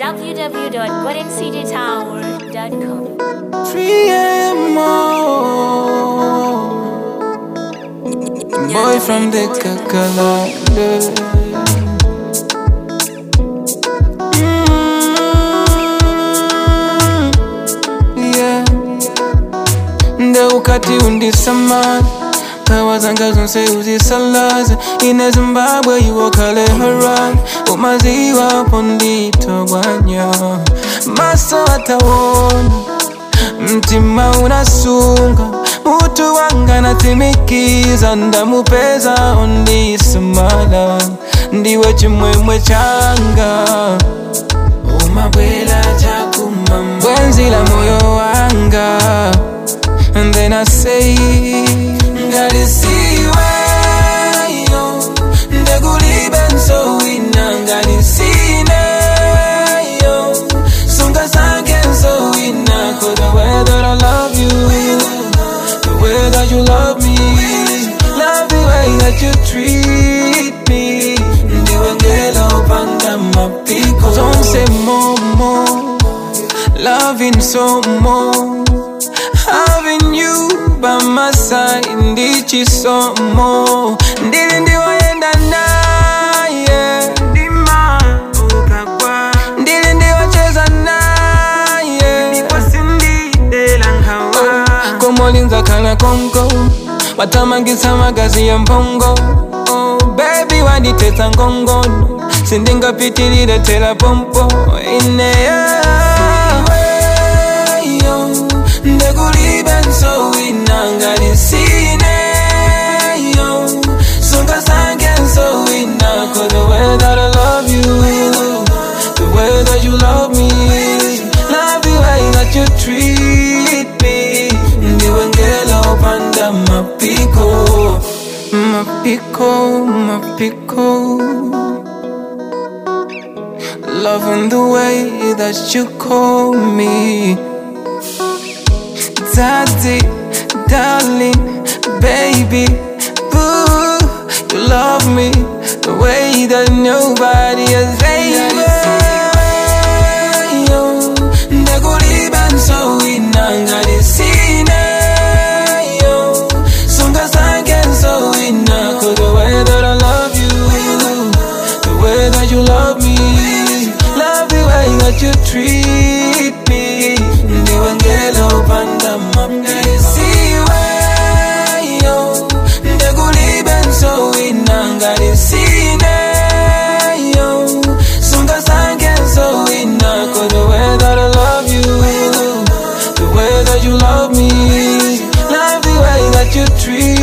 www.goldencitytower.com. 3M boy from the Kakalaka. Yeah. Ndeukati undisamani kawazanga zonse uzisalaza ine Zimbabwe iwokale haran umaziwa pondito gwanya maso atawona mtima unasunga mutu wanga natimikiza ndamupeza ondisamala ndiwe chimwemwe changa umabwela chakumama bwenzi la moyo wanga. And then I say ngalisiwe yo ndekulibe so wina ngalisine yo sunga sange so wina for the way that I love you, the way that you love me, love the way that you treat me. Ndiwe ngelo panda mapiko don't say more loving so more. Having you by my side, ndichi so more. Ndili ndiwayenda naye, ndima ukagwa. Ndili ndiwacheza naye, ndipo sindidela nkawa. Komolinza kana kongo, watamangisa magazi ya mpongo. Oh baby waditeza ngongono, sindinga pitilile tela pompo. Ndekulibe so wina ngalisine yo sunga sange so wina cause the way that I love you, the way that you love me, love the way that you treat me. Ndiwe ngelo panda mapiko loving the way that you call me daddy, darling, baby, boo. You love me the way that nobody has ever. Ndekulibe so wina ngalisine yo sunga sange so wina cause the way that I love you, the way that you love me, love the way that you treat me. Ndiwe ngelo panda mapisiwe yo ndekulibe so wina ngalisine yo sunga sange so wina cause the way that I love you, the way that you love me, love the way that you treat